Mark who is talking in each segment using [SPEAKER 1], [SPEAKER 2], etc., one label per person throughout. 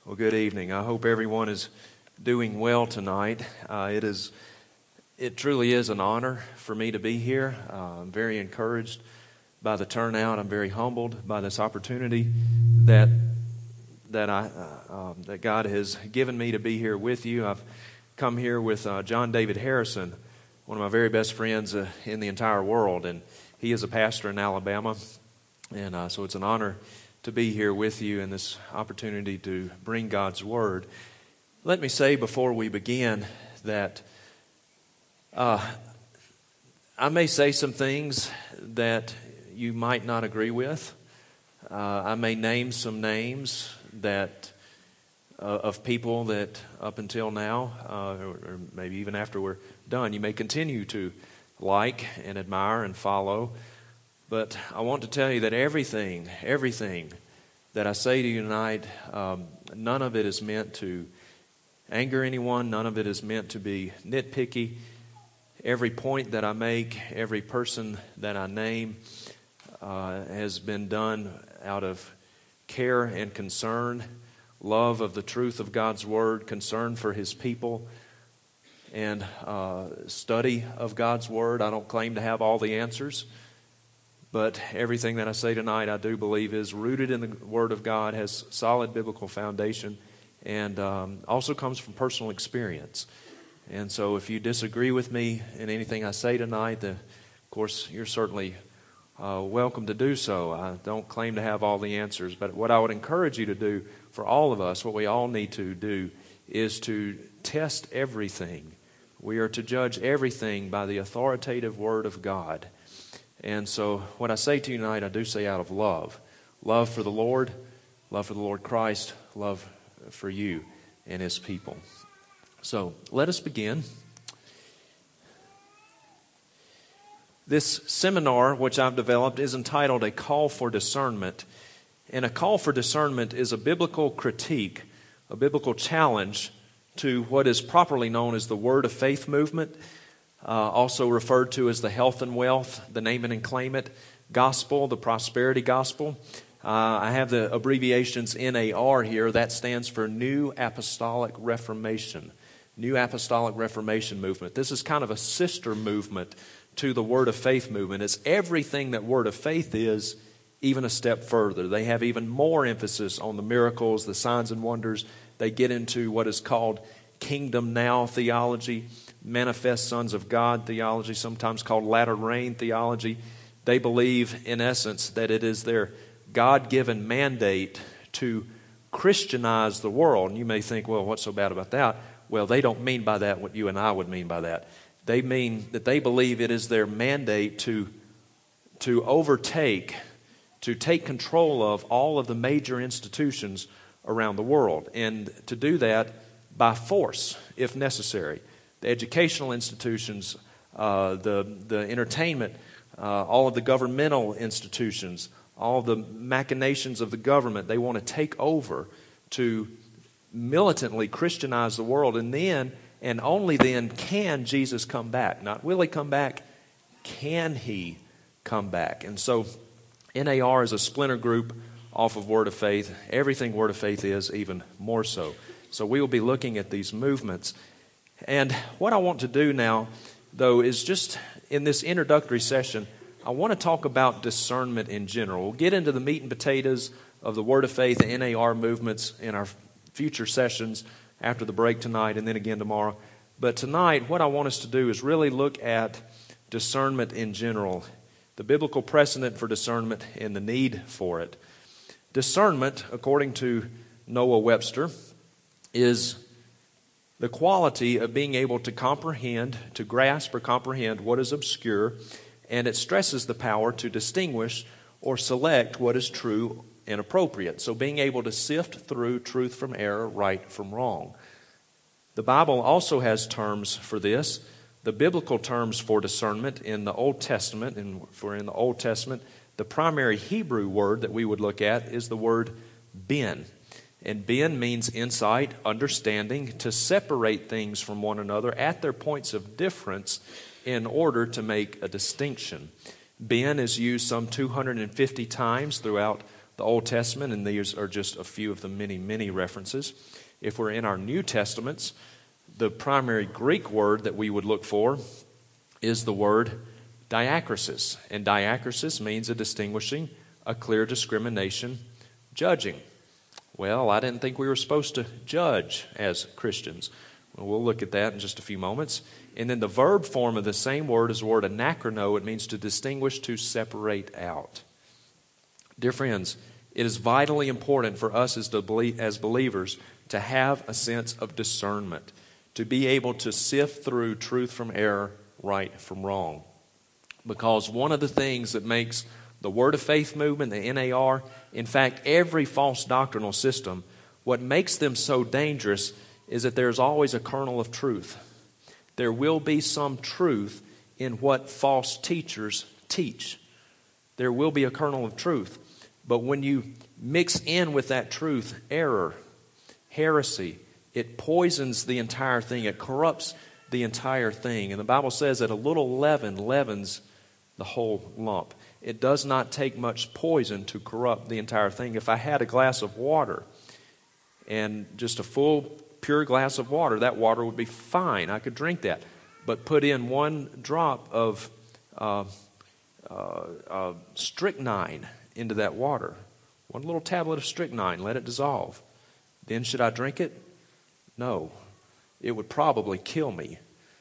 [SPEAKER 1] Well, good evening. I hope everyone is doing well tonight. It truly is an honor for me to be here. I'm very encouraged by the turnout. I'm very humbled by this opportunity that God has given me to be here with you. I've come here with John David Harrison, one of my very best friends in the entire world, and he is a pastor in Alabama, and so it's an honor to be here with you in this opportunity to bring God's Word. Let me say before we begin that I may say some things that you might not agree with. I may name some names that of people that up until now, or maybe even after we're done, you may continue to like and admire and follow. But I want to tell you that everything that I say to you tonight, none of it is meant to anger anyone. None of it is meant to be nitpicky. Every point that I make, every person that I name has been done out of care and concern, love of the truth of God's Word, concern for His people, and study of God's Word. I don't claim to have all the answers. But everything that I say tonight, I do believe is rooted in the Word of God, has solid biblical foundation, and also comes from personal experience. And so if you disagree with me in anything I say tonight, then, of course, you're certainly welcome to do so. I don't claim to have all the answers, but what I would encourage you to do for all of us, what we all need to do, is to test everything. We are to judge everything by the authoritative Word of God. And so what I say to you tonight, I do say out of love. Love for the Lord Christ, love for you and His people. So let us begin. This seminar, which I've developed, is entitled A Call for Discernment. And a call for discernment is a biblical critique, a biblical challenge to what is properly known as the Word of Faith movement, also referred to as the health and wealth, the name it and claim it gospel, the prosperity gospel. I have the abbreviations NAR here. That stands for New Apostolic Reformation. New Apostolic Reformation movement. This is kind of a sister movement to the Word of Faith movement. It's everything that Word of Faith is, even a step further. They have even more emphasis on the miracles, the signs and wonders. They get into what is called Kingdom Now theology, manifest sons of God theology, sometimes called latter rain theology. They believe, in essence, that it is their God-given mandate to Christianize the world. And you may think, well, what's so bad about that? Well, they don't mean by that what you and I would mean by that. They mean that they believe it is their mandate to overtake, to take control of all of the major institutions around the world, and to do that by force, if necessary. The educational institutions, the entertainment, all of the governmental institutions, all of the machinations of the government, they want to take over to militantly Christianize the world, and then, and only then, can Jesus come back. Not will He come back, can He come back? And so NAR is a splinter group off of Word of Faith. Everything Word of Faith is, even more so. So we will be looking at these movements. And what I want to do now, though, is just in this introductory session, I want to talk about discernment in general. We'll get into the meat and potatoes of the Word of Faith and NAR movements in our future sessions after the break tonight and then again tomorrow. But tonight, what I want us to do is really look at discernment in general, the biblical precedent for discernment and the need for it. Discernment, according to Noah Webster, is the quality of being able to comprehend, to grasp or comprehend what is obscure, and it stresses the power to distinguish or select what is true and appropriate. So being able to sift through truth from error, right from wrong. The Bible also has terms for this. The biblical terms for discernment in the Old Testament, and for in the Old Testament, the primary Hebrew word that we would look at is the word ben. And ben means insight, understanding, to separate things from one another at their points of difference in order to make a distinction. Ben is used some 250 times throughout the Old Testament, and these are just a few of the many, many references. If we're in our New Testaments, the primary Greek word that we would look for is the word diakrisis. And diakrisis means a distinguishing, a clear discrimination, judging. Well, I didn't think we were supposed to judge as Christians. Well, we'll look at that in just a few moments. And then the verb form of the same word is the word anachrono. It means to distinguish, to separate out. Dear friends, it is vitally important for us as believers to have a sense of discernment, to be able to sift through truth from error, right from wrong. Because one of the things that makes the Word of Faith movement, the NAR, in fact, every false doctrinal system, what makes them so dangerous is that there's always a kernel of truth. There will be some truth in what false teachers teach. There will be a kernel of truth. But when you mix in with that truth error, heresy, it poisons the entire thing. It corrupts the entire thing. And the Bible says that a little leaven leavens the whole lump. It does not take much poison to corrupt the entire thing. If I had a glass of water and just a full, pure glass of water, that water would be fine. I could drink that. But put in one drop of strychnine into that water, one little tablet of strychnine, let it dissolve. Then should I drink it? No. It would probably kill me.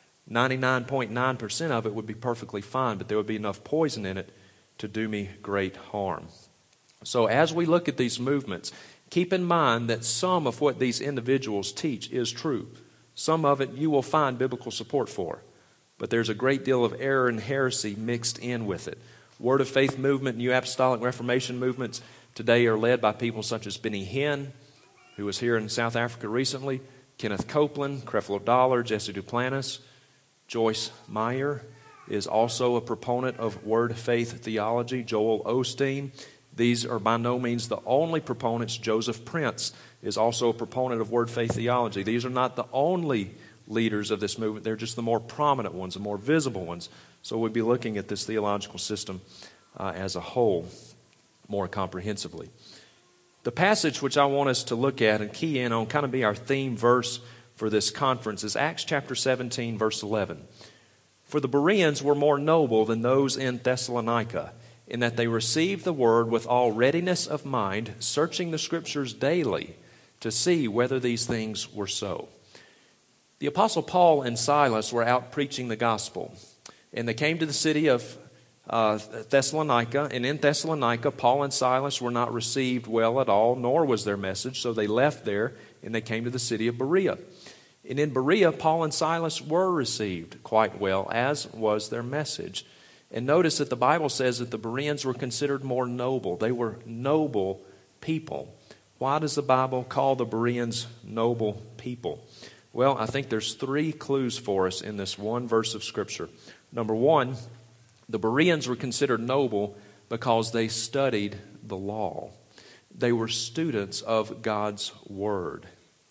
[SPEAKER 1] 99.9% of it would be perfectly fine, but there would be enough poison in it to do me great harm. So as we look at these movements, keep in mind that some of what these individuals teach is true. Some of it you will find biblical support for, but there's a great deal of error and heresy mixed in with it. Word of Faith movement, New Apostolic Reformation movements today are led by people such as Benny Hinn, who was here in South Africa recently, Kenneth Copeland, Creflo Dollar, Jesse Duplantis. Joyce Meyer is also a proponent of Word of Faith theology. Joel Osteen. These are by no means the only proponents. Joseph Prince is also a proponent of Word of Faith theology. These are not the only leaders of this movement. They're just the more prominent ones, the more visible ones. So we'll be looking at this theological system as a whole more comprehensively. The passage which I want us to look at and key in on, kind of be our theme verse for this conference, is Acts chapter 17, verse 11. For the Bereans were more noble than those in Thessalonica, in that they received the word with all readiness of mind, searching the Scriptures daily to see whether these things were so. The Apostle Paul and Silas were out preaching the gospel, and they came to the city of Thessalonica, and in Thessalonica, Paul and Silas were not received well at all, nor was their message, so they left there, and they came to the city of Berea. And in Berea, Paul and Silas were received quite well, as was their message. And notice that the Bible says that the Bereans were considered more noble. They were noble people. Why does the Bible call the Bereans noble people? Well, I think there's three clues for us in this one verse of Scripture. Number one, the Bereans were considered noble because they studied the law. They were students of God's Word.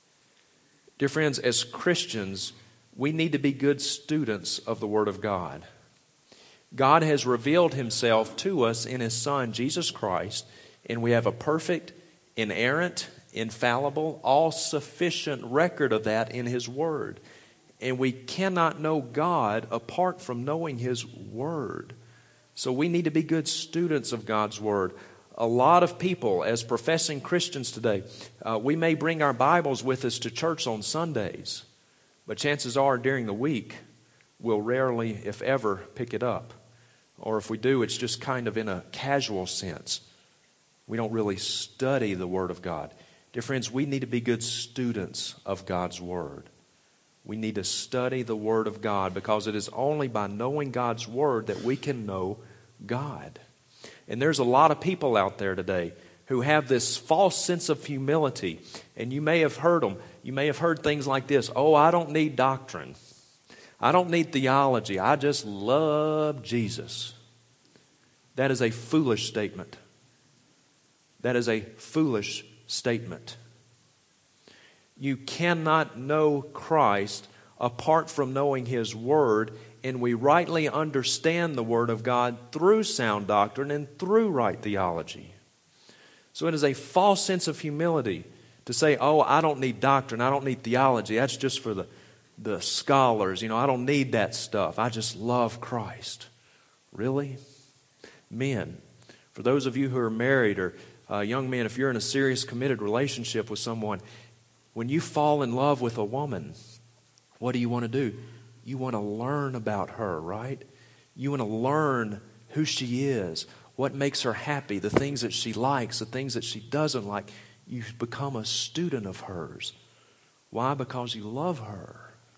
[SPEAKER 1] Dear friends, as Christians, we need to be good students of the Word of God. God has revealed Himself to us in His Son, Jesus Christ, and we have a perfect, inerrant, infallible, all-sufficient record of that in His Word. And we cannot know God apart from knowing His Word. So we need to be good students of God's Word. A lot of people, as professing Christians today, we may bring our Bibles with us to church on Sundays, but chances are during the week, we'll rarely, if ever, pick it up. Or if we do, it's just kind of in a casual sense. We don't really study the Word of God. Dear friends, we need to be good students of God's Word. We need to study the Word of God, because it is only by knowing God's Word that we can know God. And there's a lot of people out there today who have this false sense of humility. And you may have heard them. You may have heard things like this. Oh, I don't need doctrine. I don't need theology. I just love Jesus. That is a foolish statement. That is a foolish statement. You cannot know Christ apart from knowing His Word, and we rightly understand the Word of God through sound doctrine and through right theology. So it is a false sense of humility to say, oh, I don't need doctrine, I don't need theology, that's just for the scholars. I don't need that stuff. I just love Christ. Really? Men, for those of you who are married, or young men, if you're in a serious committed relationship with someone, when you fall in love with a woman, what do you want to do? You want to learn about her, right? You want to learn who she is, what makes her happy, the things that she likes, the things that she doesn't like. You become a student of hers. Why? Because you love her.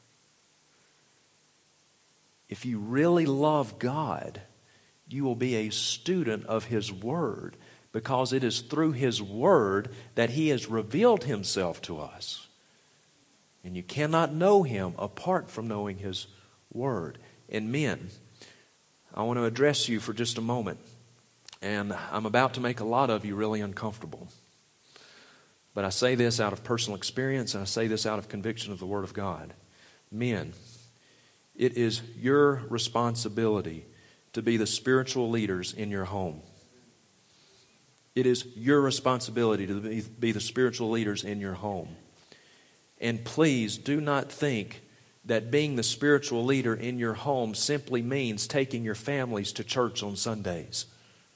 [SPEAKER 1] If you really love God, you will be a student of His Word, because it is through His Word that He has revealed Himself to us. And you cannot know Him apart from knowing His Word. And men, I want to address you for just a moment. And I'm about to make a lot of you really uncomfortable. But I say this out of personal experience, and I say this out of conviction of the Word of God. Men, it is your responsibility to be the spiritual leaders in your home. It is your responsibility to be the spiritual leaders in your home. And please do not think that being the spiritual leader in your home simply means taking your families to church on Sundays.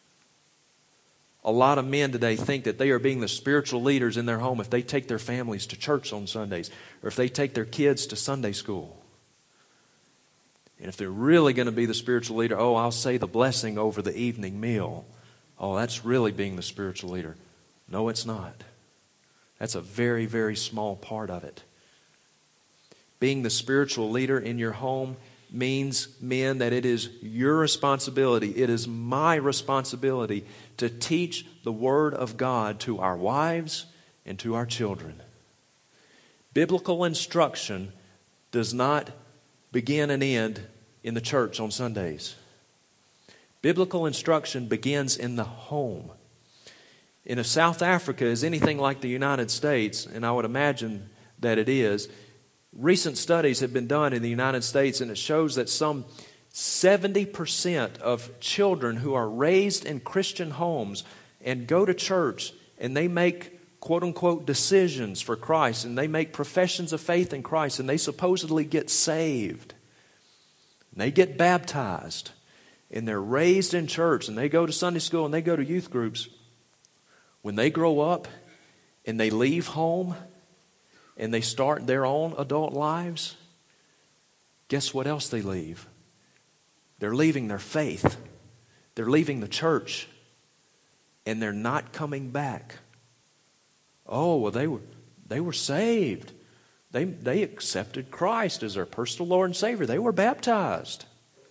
[SPEAKER 1] A lot of men today think that they are being the spiritual leaders in their home if they take their families to church on Sundays, or if they take their kids to Sunday school. And if they're really going to be the spiritual leader, oh, I'll say the blessing over the evening meal. Oh, that's really being the spiritual leader. No, it's not. That's a very, very small part of it. Being the spiritual leader in your home means, men, that it is your responsibility, it is my responsibility to teach the Word of God to our wives and to our children. Biblical instruction does not begin and end in the church on Sundays. Biblical instruction begins in the home. And if South Africa is anything like the United States, and I would imagine that it is, recent studies have been done in the United States, and it shows that some 70% of children who are raised in Christian homes and go to church and they make quote-unquote decisions for Christ, and they make professions of faith in Christ, and they supposedly get saved. And they get baptized, and they're raised in church, and they go to Sunday school, and they go to youth groups. When they grow up and they leave home and they start their own adult lives, guess what else they leave? They're leaving their faith. They're leaving the church. And they're not coming back. Oh, well, they were saved. They accepted Christ as their personal Lord and Savior. They were baptized.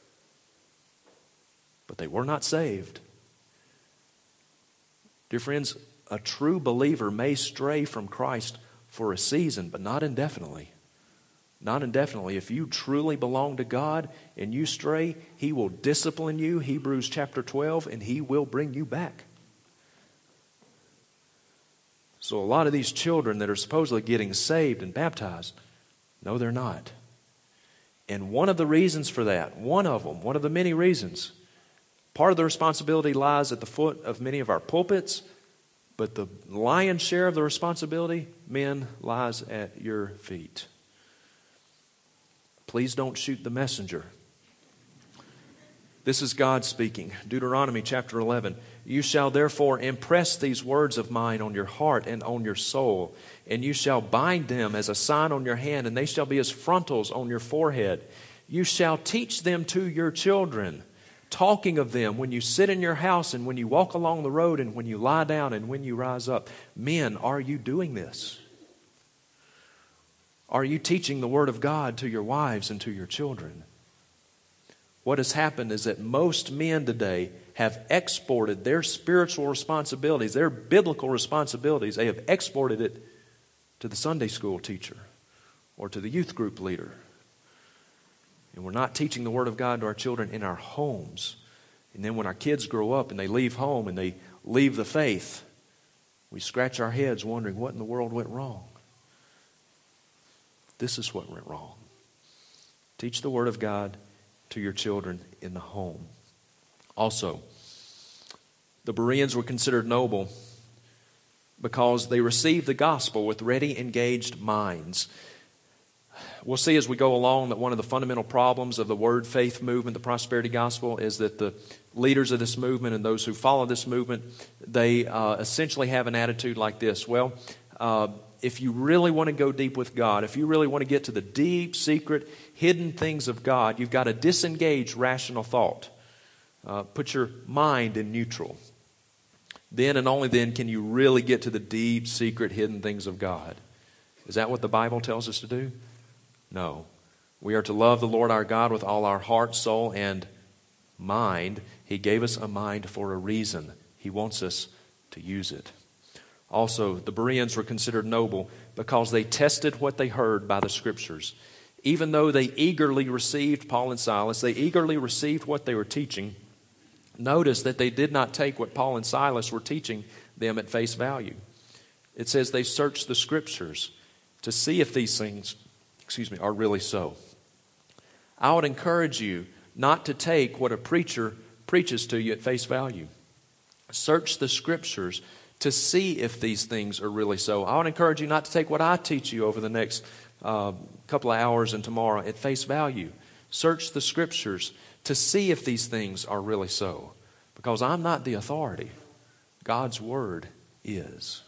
[SPEAKER 1] But they were not saved. Dear friends, a true believer may stray from Christ for a season, but not indefinitely. Not indefinitely. If you truly belong to God and you stray, He will discipline you, Hebrews chapter 12, and He will bring you back. So a lot of these children that are supposedly getting saved and baptized, no, they're not. And one of the reasons for that, one of the many reasons, part of the responsibility lies at the foot of many of our pulpits, but the lion's share of the responsibility, men, lies at your feet. Please don't shoot the messenger. This is God speaking. Deuteronomy chapter 11. You shall therefore impress these words of mine on your heart and on your soul, and you shall bind them as a sign on your hand, and they shall be as frontals on your forehead. You shall teach them to your children, talking of them when you sit in your house and when you walk along the road and when you lie down and when you rise up. Men, are you doing this? Are you teaching the Word of God to your wives and to your children? What has happened is that most men today have exported their spiritual responsibilities, their biblical responsibilities, they have exported it to the Sunday school teacher or to the youth group leader. And we're not teaching the Word of God to our children in our homes. And then when our kids grow up and they leave home and they leave the faith, we scratch our heads wondering what in the world went wrong. This is what went wrong. Teach the Word of God to your children in the home. Also, the Bereans were considered noble because they receive the gospel with ready, engaged minds. We'll see as we go along that one of the fundamental problems of the Word Faith movement, the prosperity gospel, is that the leaders of this movement and those who follow this movement, they essentially have an attitude like this. Well, if you really want to go deep with God, if you really want to get to the deep, secret, hidden things of God, you've got to disengage rational thought. Put your mind in neutral. Then and only then can you really get to the deep, secret, hidden things of God. Is that what the Bible tells us to do? No. We are to love the Lord our God with all our heart, soul, and mind. He gave us a mind for a reason. He wants us to use it. Also, the Bereans were considered noble because they tested what they heard by the Scriptures. Even though they eagerly received Paul and Silas, they eagerly received what they were teaching, notice that they did not take what Paul and Silas were teaching them at face value. It says they searched the Scriptures to see if these things, are really so. I would encourage you not to take what a preacher preaches to you at face value. Search the Scriptures to see if these things are really so. I would encourage you not to take what I teach you over the next couple of hours and tomorrow at face value. Search the Scriptures to see if these things are really so. Because I'm not the authority. God's Word is.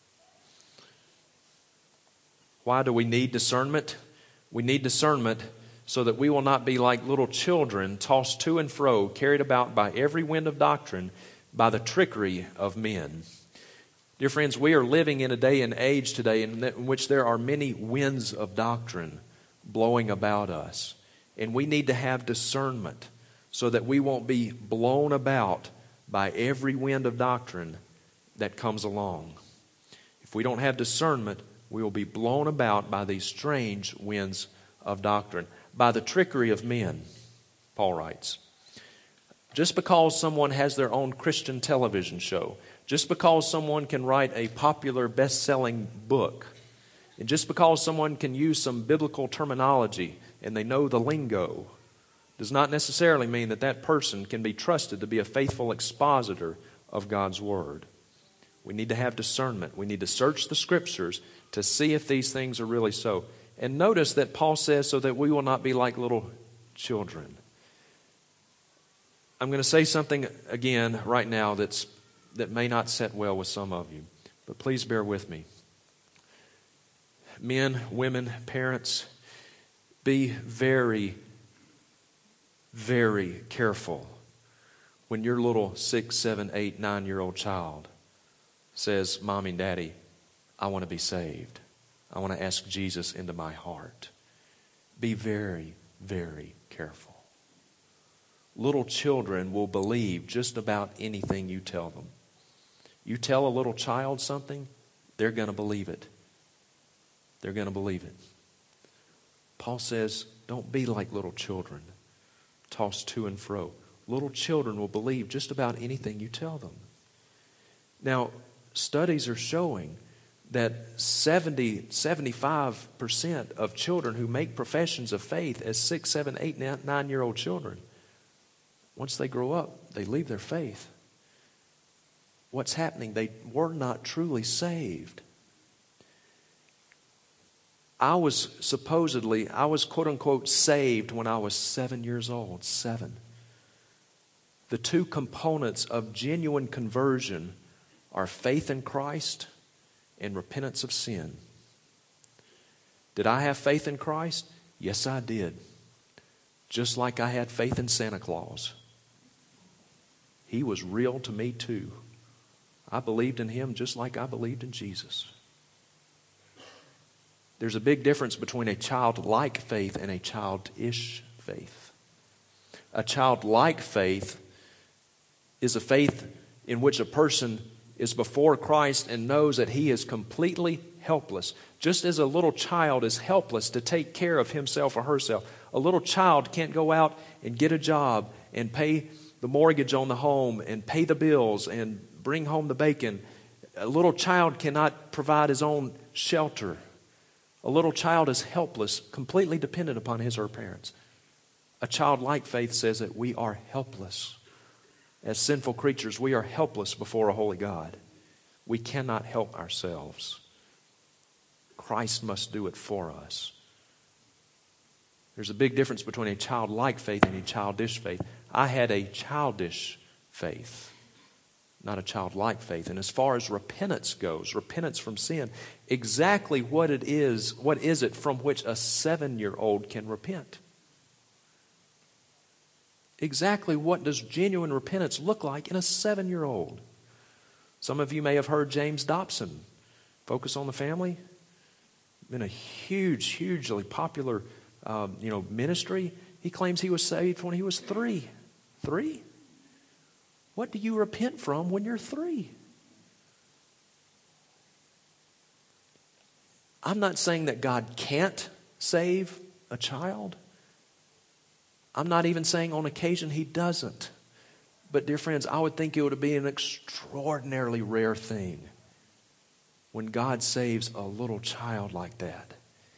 [SPEAKER 1] Why do we need discernment? We need discernment so that we will not be like little children tossed to and fro, carried about by every wind of doctrine, by the trickery of men. Dear friends, we are living in a day and age today in which there are many winds of doctrine blowing about us. And we need to have discernment so that we won't be blown about by every wind of doctrine that comes along. If we don't have discernment, we will be blown about by these strange winds of doctrine, by the trickery of men, Paul writes. Just because someone has their own Christian television show, just because someone can write a popular best-selling book, and just because someone can use some biblical terminology and they know the lingo, does not necessarily mean that that person can be trusted to be a faithful expositor of God's Word. We need to have discernment. We need to search the Scriptures to see if these things are really so. And notice that Paul says so that we will not be like little children. I'm going to say something again right now that may not set well with some of you, but please bear with me. Men, women, parents, be very, very careful when your little 6, 7, 8, 9-year-old child says, Mommy and Daddy, I want to be saved. I want to ask Jesus into my heart. Be very, very careful. Little children will believe just about anything you tell them. You tell a little child something, they're going to believe it. They're going to believe it. Paul says, don't be like little children, tossed to and fro. Little children will believe just about anything you tell them. Now, studies are showing that 75% of children who make professions of faith as 6, 7, 8, 9-year-old children, once they grow up, they leave their faith. What's happening? They were not truly saved. I was quote unquote saved when I was 7 years old. 7. The two components of genuine conversion are faith in Christ and repentance of sin. Did I have faith in Christ? Yes, I did. Just like I had faith in Santa Claus. He was real to me too. I believed in Him just like I believed in Jesus. There's a big difference between a childlike faith and a childish faith. A childlike faith is a faith in which a person is before Christ and knows that he is completely helpless. Just as a little child is helpless to take care of himself or herself. A little child can't go out and get a job and pay the mortgage on the home and pay the bills and bring home the bacon. A little child cannot provide his own shelter. A little child is helpless, completely dependent upon his or her parents. A childlike faith says that we are helpless. As sinful creatures, we are helpless before a holy God. We cannot help ourselves. Christ must do it for us. There's a big difference between a childlike faith and a childish faith. I had a childish faith, not a childlike faith. And as far as repentance goes, repentance from sin, exactly what it is it from which a 7-year-old can repent? Exactly what does genuine repentance look like in a 7-year-old? Some of you may have heard James Dobson, Focus on the Family. Been a hugely popular ministry. He claims he was saved when he was 3. 3? What do you repent from when you're 3? I'm not saying that God can't save a child. I'm not even saying on occasion He doesn't. But dear friends, I would think it would be an extraordinarily rare thing when God saves a little child like that.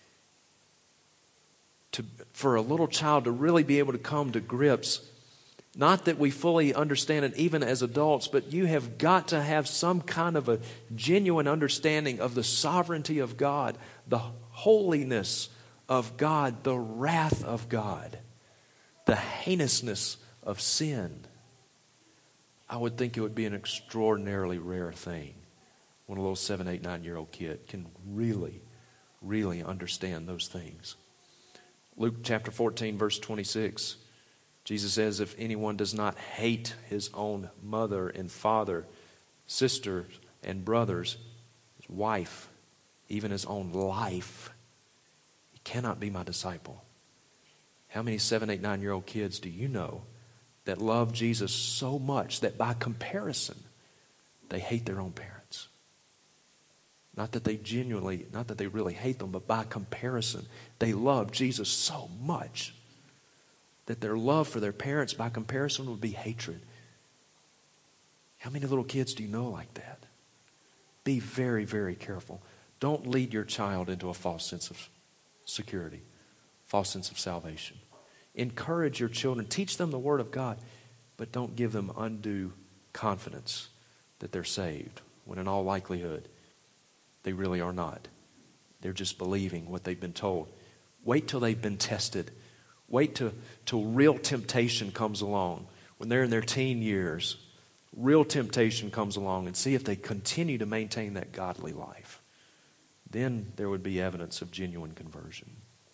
[SPEAKER 1] For a little child to really be able to come to grips, not that we fully understand it even as adults, but you have got to have some kind of a genuine understanding of the sovereignty of God, the holiness of God, the wrath of God, the heinousness of sin. I would think it would be an extraordinarily rare thing when a little 7, 8, 9-year-old kid can really, really understand those things. Luke chapter 14, verse 26, Jesus says, if anyone does not hate his own mother and father, sisters and brothers, his wife, even his own life, he cannot be my disciple. How many 7, 8, 9-year-old kids do you know that love Jesus so much that by comparison, they hate their own parents? Not that they really hate them, but by comparison, they love Jesus so much that their love for their parents by comparison would be hatred. How many little kids do you know like that? Be very, very careful. Don't lead your child into a false sense of security, false sense of salvation. Encourage your children. Teach them the Word of God, but don't give them undue confidence that they're saved, when in all likelihood, they really are not. They're just believing what they've been told. Wait till they've been tested. Wait till real temptation comes along. When they're in their teen years, real temptation comes along, and see if they continue to maintain that godly life. Then there would be evidence of genuine conversion.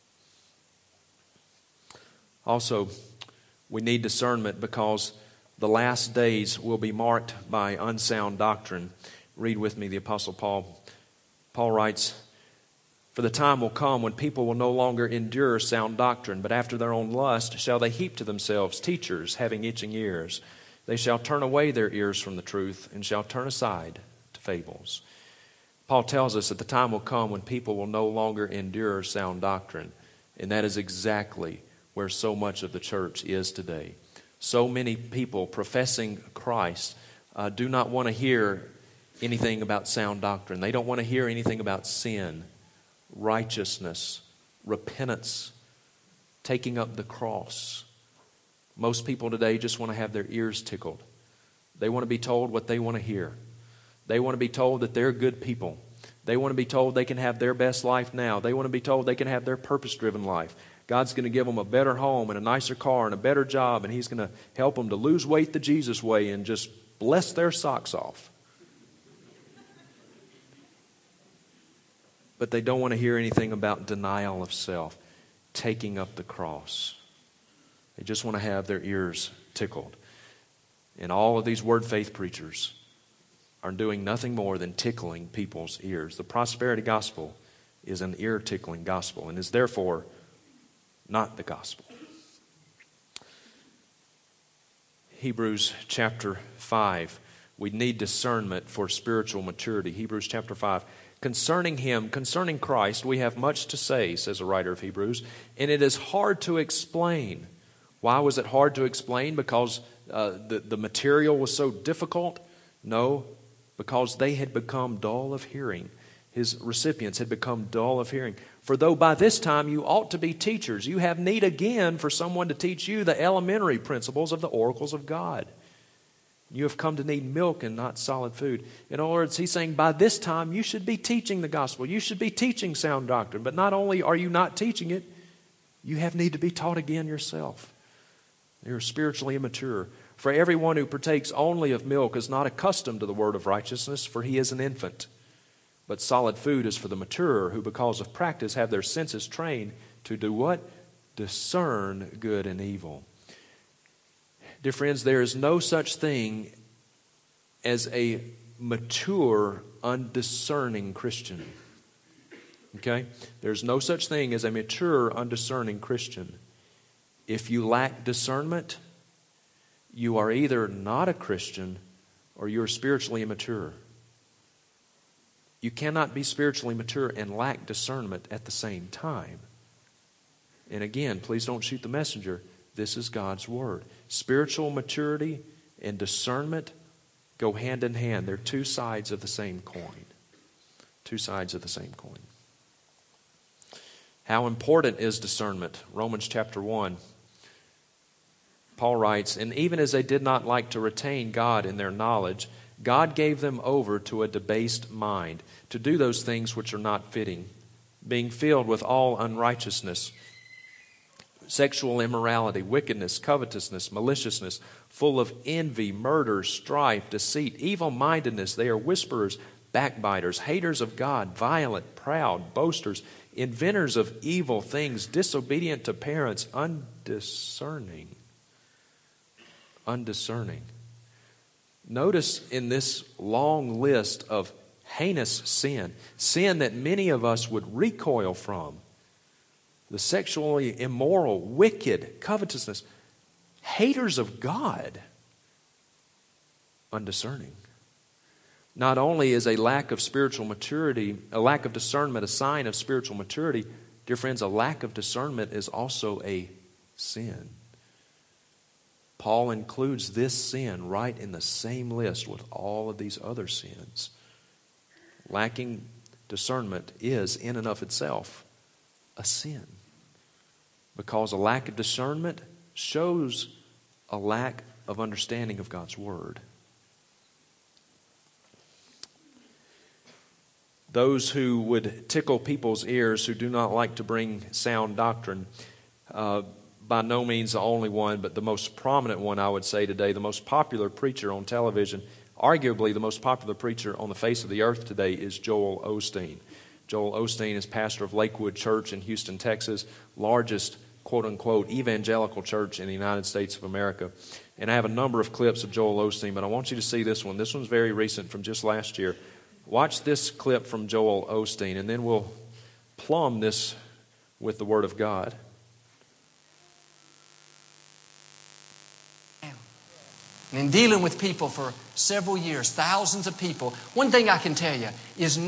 [SPEAKER 1] Also, we need discernment because the last days will be marked by unsound doctrine. Read with me the Apostle Paul. Paul writes, for the time will come when people will no longer endure sound doctrine, but after their own lust shall they heap to themselves teachers having itching ears. They shall turn away their ears from the truth and shall turn aside to fables. Paul tells us that the time will come when people will no longer endure sound doctrine, and that is exactly where so much of the church is today. So many people professing Christ do not want to hear anything about sound doctrine. They don't want to hear anything about sin, righteousness, repentance, taking up the cross. Most people today just want to have their ears tickled. They want to be told what they want to hear. They want to be told that they're good people. They want to be told they can have their best life now. They want to be told they can have their purpose-driven life. God's going to give them a better home and a nicer car and a better job, and He's going to help them to lose weight the Jesus way and just bless their socks off. But they don't want to hear anything about denial of self, taking up the cross. They just want to have their ears tickled. And all of these word faith preachers are doing nothing more than tickling people's ears. The prosperity gospel is an ear-tickling gospel and is therefore not the gospel. Hebrews chapter 5. We need discernment for spiritual maturity. Hebrews chapter 5. Concerning Him, concerning Christ, we have much to say, says a writer of Hebrews, and it is hard to explain. Why was it hard to explain? Because the material was so difficult? No, because they had become dull of hearing. His recipients had become dull of hearing. For though by this time you ought to be teachers, you have need again for someone to teach you the elementary principles of the oracles of God. You have come to need milk and not solid food. In other words, he's saying by this time you should be teaching the gospel. You should be teaching sound doctrine. But not only are you not teaching it, you have need to be taught again yourself. You're spiritually immature. For everyone who partakes only of milk is not accustomed to the word of righteousness, for he is an infant. But solid food is for the mature, who because of practice have their senses trained to do what? Discern good and evil. Dear friends, there is no such thing as a mature, undiscerning Christian. Okay? There's no such thing as a mature, undiscerning Christian. If you lack discernment, you are either not a Christian or you're spiritually immature. You cannot be spiritually mature and lack discernment at the same time. And again, please don't shoot the messenger. This is God's Word. Spiritual maturity and discernment go hand in hand. They're two sides of the same coin. Two sides of the same coin. How important is discernment? Romans chapter 1. Paul writes, "And even as they did not like to retain God in their knowledge, God gave them over to a debased mind, to do those things which are not fitting, being filled with all unrighteousness, sexual immorality, wickedness, covetousness, maliciousness, full of envy, murder, strife, deceit, evil-mindedness. They are whisperers, backbiters, haters of God, violent, proud, boasters, inventors of evil things, disobedient to parents, undiscerning." Undiscerning. Notice in this long list of heinous sin, sin that many of us would recoil from, the sexually immoral, wicked, covetousness, haters of God, undiscerning. Not only is a lack of spiritual maturity, a lack of discernment a sign of spiritual maturity, dear friends, a lack of discernment is also a sin. Paul includes this sin right in the same list with all of these other sins. Lacking discernment is, in and of itself, a sin. Because a lack of discernment shows a lack of understanding of God's Word. Those who would tickle people's ears who do not like to bring sound doctrine, by no means the only one, but the most prominent one, I would say today, the most popular preacher on television, arguably the most popular preacher on the face of the earth today, is Joel Osteen. Joel Osteen is pastor of Lakewood Church in Houston, Texas, largest quote-unquote evangelical church in the United States of America. And I have a number of clips of Joel Osteen, but I want you to see this one. This one's very recent, from just last year. Watch this clip from Joel Osteen, and then we'll plumb this with the Word of God.
[SPEAKER 2] And in dealing with people for several years, thousands of people, one thing I can tell you is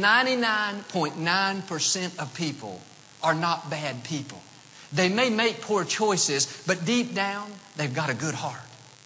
[SPEAKER 2] 99.9% of people are not bad people. They may make poor choices, but deep down, they've got a good heart.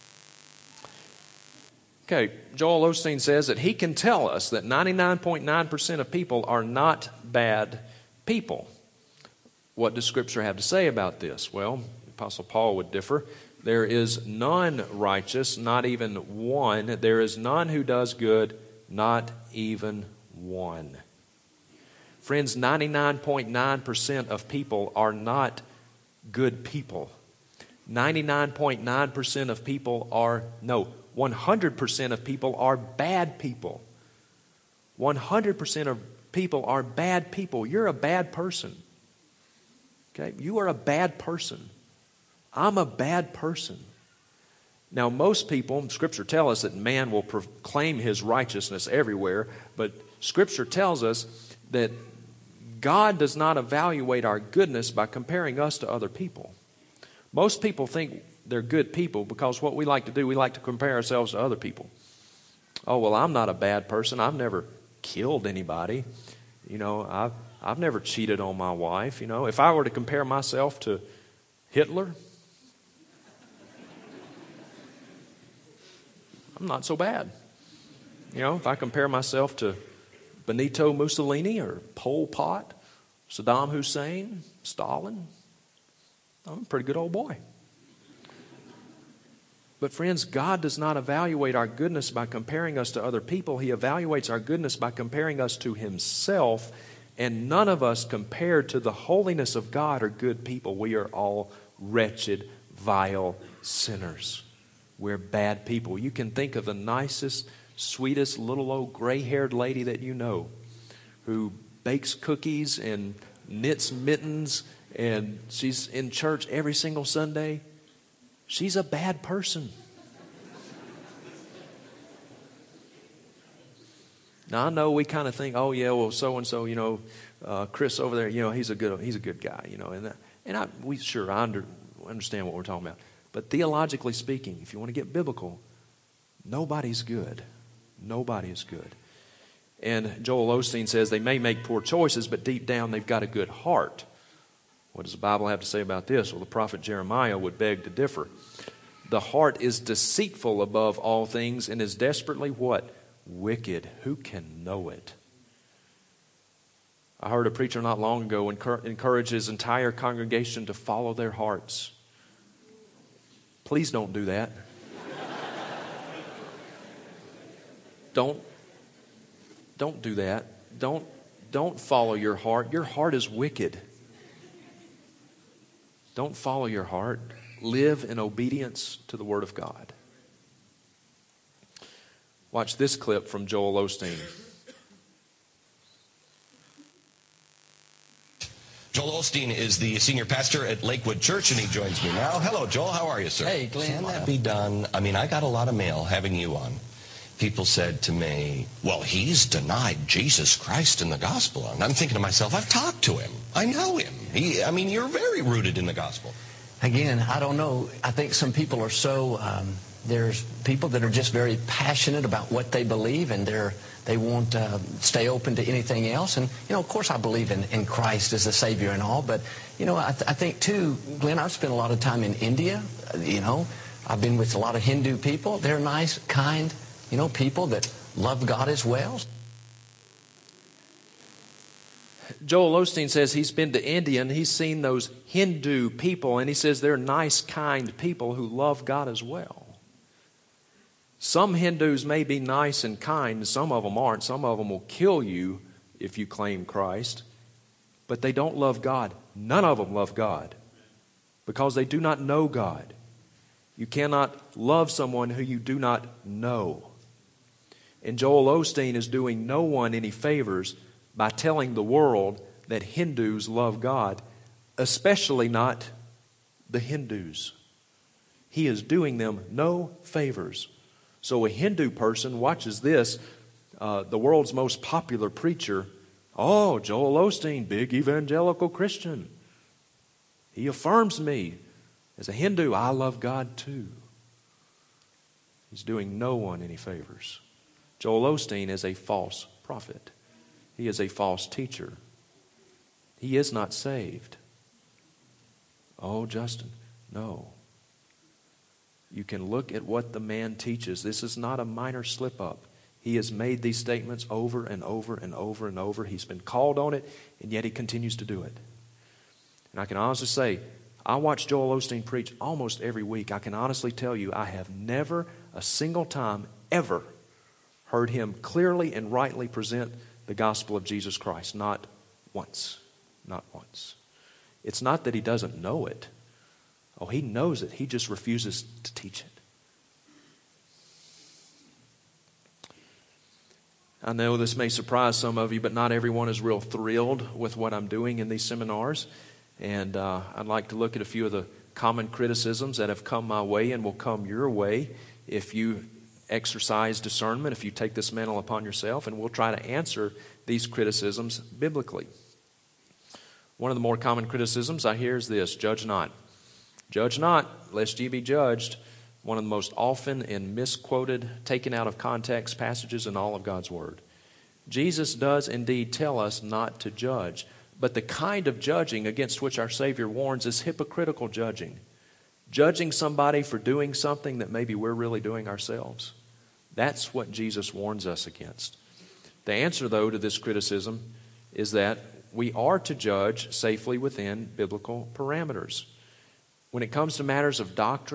[SPEAKER 1] Okay, Joel Osteen says that he can tell us that 99.9% of people are not bad people. What does Scripture have to say about this? Well, Apostle Paul would differ. There is none righteous, not even one. There is none who does good, not even one. Friends, 99.9% of people are not good people. 99.9% of people are, 100% of people are bad people. 100% of people are bad people. You're a bad person. Okay? You are a bad person. I'm a bad person. Now, most people, Scripture tells us that man will proclaim his righteousness everywhere, but Scripture tells us that God does not evaluate our goodness by comparing us to other people. Most people think they're good people because what we like to do, we like to compare ourselves to other people. Oh, well, I'm not a bad person. I've never killed anybody. I've never cheated on my wife. If I were to compare myself to Hitler, I'm not so bad. If I compare myself to Benito Mussolini or Pol Pot, Saddam Hussein, Stalin, I'm a pretty good old boy. But friends, God does not evaluate our goodness by comparing us to other people. He evaluates our goodness by comparing us to Himself. And none of us, compared to the holiness of God, are good people. We are all wretched, vile sinners. We're bad people. You can think of the nicest, sweetest little old gray-haired lady that you know who bakes cookies and knits mittens, and she's in church every single Sunday. She's a bad person. Now, I know we kind of think, oh, yeah, well, so-and-so, Chris over there, he's a good guy, I understand what we're talking about. But theologically speaking, if you want to get biblical, nobody's good. Nobody is good. And Joel Osteen says they may make poor choices, but deep down they've got a good heart. What does the Bible have to say about this? Well, the prophet Jeremiah would beg to differ. The heart is deceitful above all things and is desperately what? Wicked. Who can know it? I heard a preacher not long ago encourage his entire congregation to follow their hearts. Please don't do that. Don't do that. Don't follow your heart. Your heart is wicked. Don't follow your heart. Live in obedience to the Word of God. Watch this clip from Joel Osteen.
[SPEAKER 3] Joel Osteen is the senior pastor at Lakewood Church, and he joins me now. Hello, Joel. How are you, sir?
[SPEAKER 2] Hey, Glenn.
[SPEAKER 3] Can that be done? I mean, I got a lot of mail having you on. People said to me, well, he's denied Jesus Christ in the gospel. And I'm thinking to myself, I've talked to him. I know him. You're very rooted in the gospel.
[SPEAKER 4] Again, I don't know. I think some people are so... there's people that are just very passionate about what they believe, and they won't stay open to anything else. And, of course I believe in Christ as the Savior and all, but, I think too, Glenn, I've spent a lot of time in India. I've been with a lot of Hindu people. They're nice, kind, people that love God as well.
[SPEAKER 1] Joel Osteen says he's been to India and he's seen those Hindu people, and he says they're nice, kind people who love God as well. Some Hindus may be nice and kind, some of them aren't. Some of them will kill you if you claim Christ, but they don't love God. None of them love God because they do not know God. You cannot love someone who you do not know. And Joel Osteen is doing no one any favors by telling the world that Hindus love God, especially not the Hindus. He is doing them no favors. So a Hindu person watches this, the world's most popular preacher, Joel Osteen, big evangelical Christian. He affirms me. As a Hindu, I love God too. He's doing no one any favors. Joel Osteen is a false prophet. He is a false teacher. He is not saved. Oh, Justin, no. You can look at what the man teaches. This is not a minor slip-up. He has made these statements over and over and over and over. He's been called on it, and yet he continues to do it. And I can honestly say, I watch Joel Osteen preach almost every week. I can honestly tell you, I have never a single time ever heard him clearly and rightly present the gospel of Jesus Christ. Not once. Not once. It's not that he doesn't know it. Oh, he knows it. He just refuses to teach it. I know this may surprise some of you, but not everyone is real thrilled with what I'm doing in these seminars. And I'd like to look at a few of the common criticisms that have come my way and will come your way if you exercise discernment, if you take this mantle upon yourself, and we'll try to answer these criticisms biblically. One of the more common criticisms I hear is this: judge not. Judge not, lest ye be judged. One of the most often and misquoted, taken out of context passages in all of God's Word. Jesus does indeed tell us not to judge, but the kind of judging against which our Savior warns is hypocritical judging. Judging somebody for doing something that maybe we're really doing ourselves. That's what Jesus warns us against. The answer, though, to this criticism is that we are to judge safely within biblical parameters. When it comes to matters of doctrine,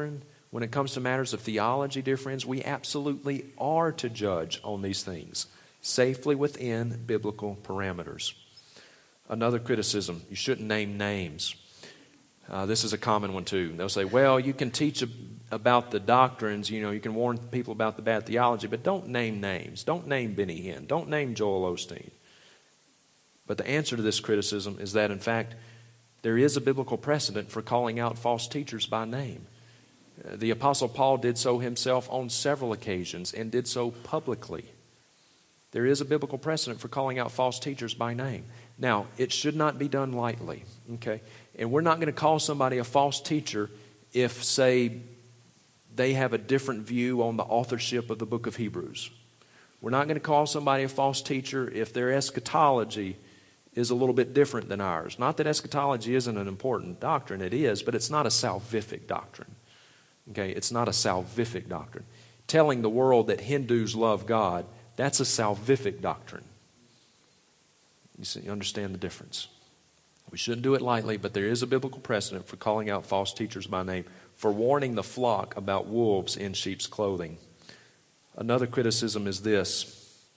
[SPEAKER 1] when it comes to matters of theology, dear friends, we absolutely are to judge on these things safely within biblical parameters. Another criticism, you shouldn't name names. This is a common one too. They'll say, well, you can teach about the doctrines, you can warn people about the bad theology, but don't name names. Don't name Benny Hinn. Don't name Joel Osteen. But the answer to this criticism is that, in fact, there is a biblical precedent for calling out false teachers by name. The Apostle Paul did so himself on several occasions and did so publicly. There is a biblical precedent for calling out false teachers by name. Now, it should not be done lightly, okay? And we're not going to call somebody a false teacher if, say, they have a different view on the authorship of the book of Hebrews. We're not going to call somebody a false teacher if their eschatology is a little bit different than ours. Not that eschatology isn't an important doctrine, it is, but it's not a salvific doctrine. Okay, it's not a salvific doctrine. Telling the world that Hindus love God, that's a salvific doctrine. You see, you understand the difference. We shouldn't do it lightly, but there is a biblical precedent for calling out false teachers by name, for warning the flock about wolves in sheep's clothing. Another criticism is this.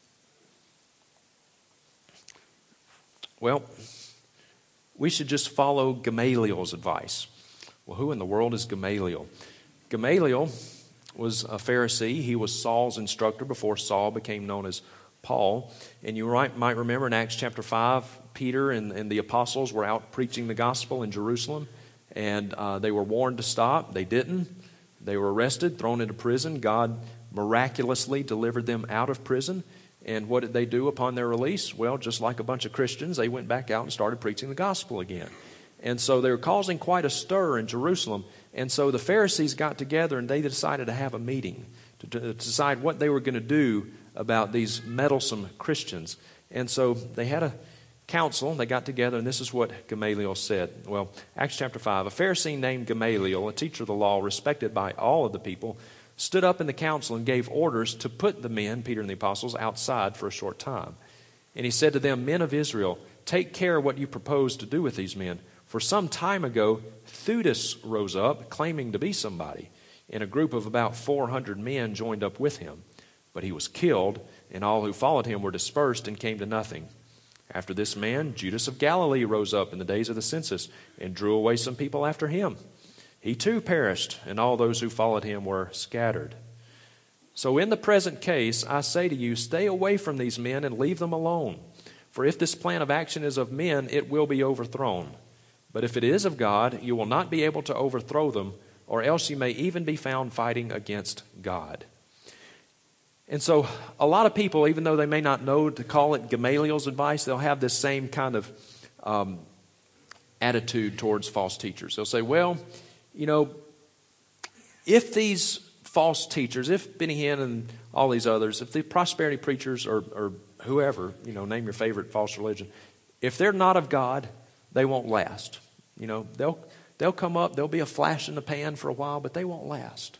[SPEAKER 1] Well, we should just follow Gamaliel's advice. Well, who in the world is Gamaliel? Gamaliel was a Pharisee. He was Saul's instructor before Saul became known as Paul. And you might remember in Acts chapter 5, Peter and the apostles were out preaching the gospel in Jerusalem. And they were warned to stop. They didn't. They were arrested, thrown into prison. God miraculously delivered them out of prison. And what did they do upon their release? Well, just like a bunch of Christians, they went back out and started preaching the gospel again. And so they were causing quite a stir in Jerusalem. And so the Pharisees got together and they decided to have a meeting to decide what they were going to do about these meddlesome Christians. And so they had a council. They got together, and this is what Gamaliel said. Well, Acts chapter 5, a Pharisee named Gamaliel, a teacher of the law, respected by all of the people, stood up in the council and gave orders to put the men, Peter and the apostles, outside for a short time. And he said to them, men of Israel, take care what you propose to do with these men. For some time ago, Theudas rose up, claiming to be somebody, and a group of about 400 men joined up with him. But he was killed, and all who followed him were dispersed and came to nothing. After this man, Judas of Galilee rose up in the days of the census and drew away some people after him. He too perished, and all those who followed him were scattered. So in the present case, I say to you, stay away from these men and leave them alone. For if this plan of action is of men, it will be overthrown. But if it is of God, you will not be able to overthrow them, or else you may even be found fighting against God. And so a lot of people, even though they may not know to call it Gamaliel's advice, they'll have this same kind of attitude towards false teachers. They'll say, well, if these false teachers, if Benny Hinn and all these others, if the prosperity preachers or whoever, name your favorite false religion, if they're not of God, they won't last. They'll come up, there'll be a flash in the pan for a while, but they won't last.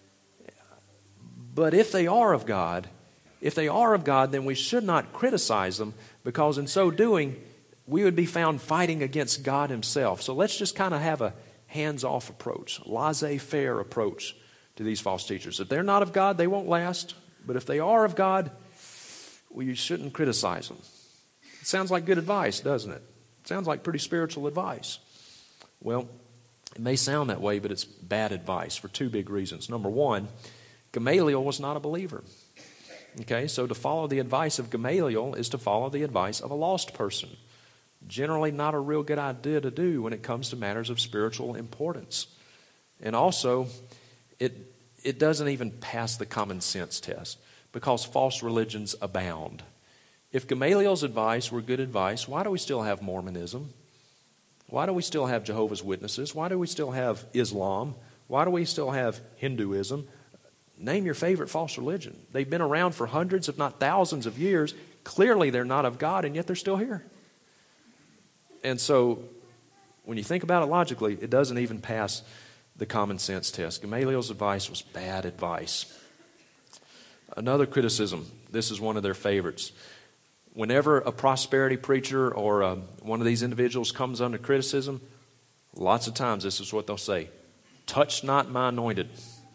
[SPEAKER 1] But if they are of God, then we should not criticize them, because in so doing, we would be found fighting against God himself. So let's just kind of have a hands-off approach, laissez-faire approach to these false teachers. If they're not of God, they won't last. But if they are of God, you shouldn't criticize them. It sounds like good advice, doesn't it? It sounds like pretty spiritual advice. Well, it may sound that way, but it's bad advice for two big reasons. Number one, Gamaliel was not a believer. Okay, so to follow the advice of Gamaliel is to follow the advice of a lost person. Generally not a real good idea to do when it comes to matters of spiritual importance. And also, it doesn't even pass the common sense test, because false religions abound. If Gamaliel's advice were good advice, why do we still have Mormonism? Why do we still have Jehovah's Witnesses? Why do we still have Islam? Why do we still have Hinduism? Name your favorite false religion. They've been around for hundreds, if not thousands of years. Clearly they're not of God, and yet they're still here. And so when you think about it logically, it doesn't even pass the common sense test. Gamaliel's advice was bad advice. Another criticism, this is one of their favorites. Whenever a prosperity preacher or one of these individuals comes under criticism, lots of times this is what they'll say: touch not my anointed.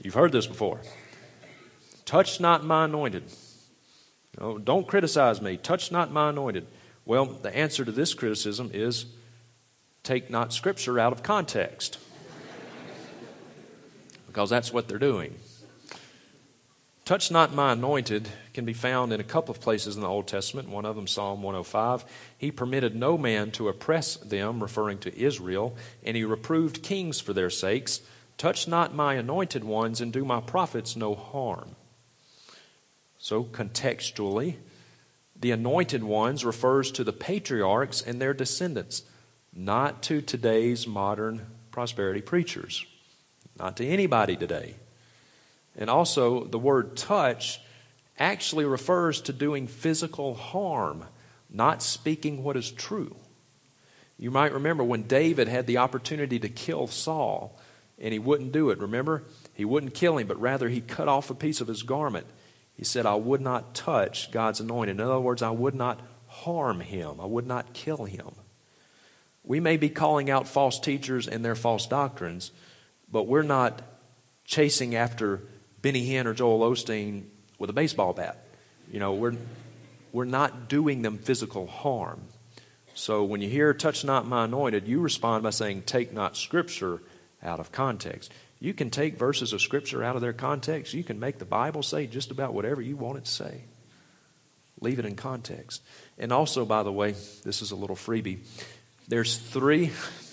[SPEAKER 1] You've heard this before. Touch not my anointed. No, don't criticize me. Touch not my anointed. Well, the answer to this criticism is take not Scripture out of context. Because that's what they're doing. Touch not my anointed can be found in a couple of places in the Old Testament. One of them, Psalm 105. He permitted no man to oppress them, referring to Israel, and he reproved kings for their sakes. Touch not my anointed ones, and do my prophets no harm. So contextually, the anointed ones refers to the patriarchs and their descendants, not to today's modern prosperity preachers, not to anybody today. And also, the word touch actually refers to doing physical harm, not speaking what is true. You might remember when David had the opportunity to kill Saul, and he wouldn't do it. Remember? He wouldn't kill him, but rather he cut off a piece of his garment. He said, I would not touch God's anointed. In other words, I would not harm him. I would not kill him. We may be calling out false teachers and their false doctrines, but we're not chasing after Benny Hinn or Joel Osteen with a baseball bat. You know, we're not doing them physical harm. So when you hear touch not my anointed, you respond by saying take not Scripture out of context. You can take verses of Scripture out of their context. You can make the Bible say just about whatever you want it to say. Leave it in context. And also, by the way, this is a little freebie. There's three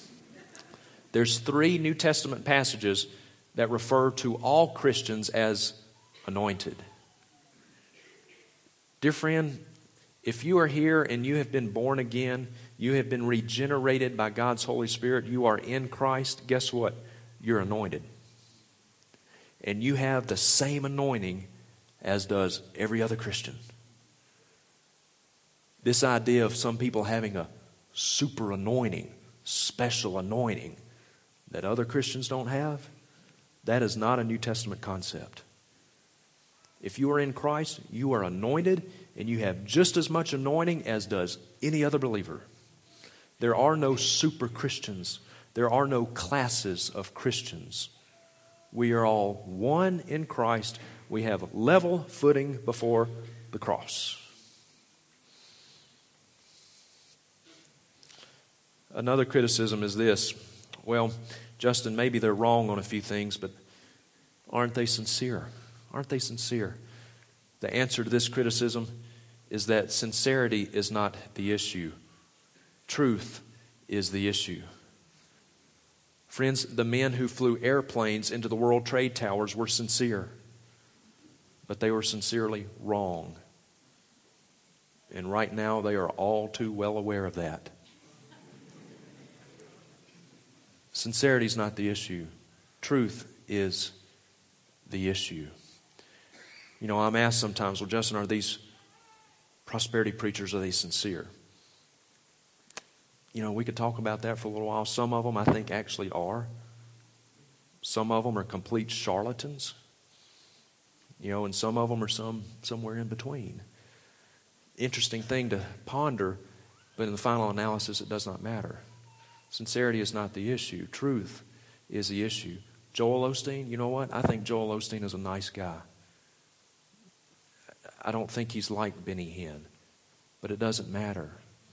[SPEAKER 1] New Testament passages that refer to all Christians as anointed. Dear friend, if you are here and you have been born again, you have been regenerated by God's Holy Spirit, you are in Christ, guess what? You're anointed. And you have the same anointing as does every other Christian. This idea of some people having a super anointing, special anointing that other Christians don't have, that is not a New Testament concept. If you are in Christ, you are anointed and you have just as much anointing as does any other believer. There are no super Christians. There are no classes of Christians. We are all one in Christ. We have level footing before the cross. Another criticism is this. Well, Justin, maybe they're wrong on a few things, but aren't they sincere? Aren't they sincere? The answer to this criticism is that sincerity is not the issue. Truth is the issue. Friends, the men who flew airplanes into the World Trade Towers were sincere, but they were sincerely wrong. And right now they are all too well aware of that. Sincerity is not the issue. Truth is the issue. You know, I'm asked sometimes, well, Justin, are these prosperity preachers, are they sincere? You know, we could talk about that for a little while. Some of them I think actually are. Some of them are complete charlatans. You know, and some of them are somewhere in between. Interesting thing to ponder, but in the final analysis it does not matter. Sincerity is not the issue. Truth is the issue. Joel Osteen, you know what? I think Joel Osteen is a nice guy. I don't think he's like Benny Hinn, but it doesn't matter.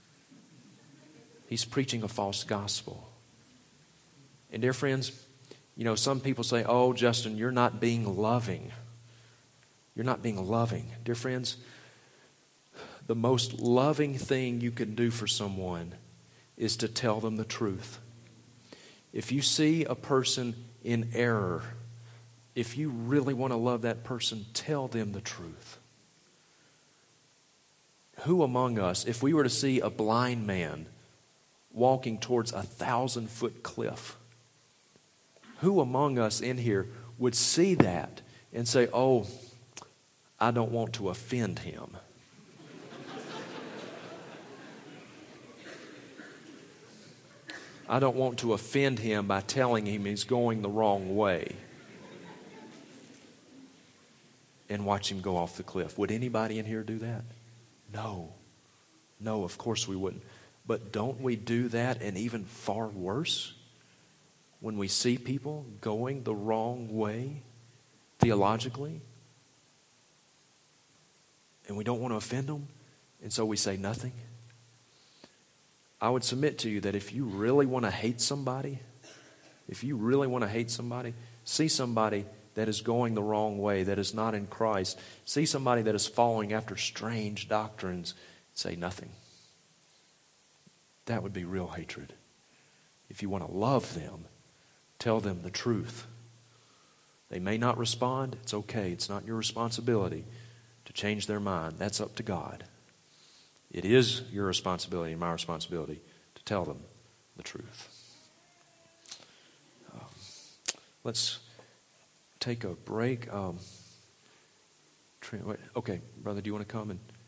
[SPEAKER 1] He's preaching a false gospel. And dear friends, you know, some people say, oh, Justin, you're not being loving. You're not being loving. Dear friends, the most loving thing you can do for someone is to tell them the truth. If you see a person in error, if you really want to love that person, tell them the truth. Who among us, if we were to see a blind man walking towards a 1,000-foot cliff, who among us in here would see that and say, oh, I don't want to offend him? I don't want to offend him by telling him he's going the wrong way and watch him go off the cliff. Would anybody in here do that? No. No, of course we wouldn't. But don't we do that, and even far worse, when we see people going the wrong way theologically, and we don't want to offend them, and so we say nothing. I would submit to you that if you really want to hate somebody, see somebody that is going the wrong way, that is not in Christ, see somebody that is following after strange doctrines, say nothing. That would be real hatred. If you want to love them, tell them the truth. They may not respond. It's okay. It's not your responsibility to change their mind. That's up to God. It is your responsibility and my responsibility to tell them the truth. Let's take a break. Okay, brother, do you want to come and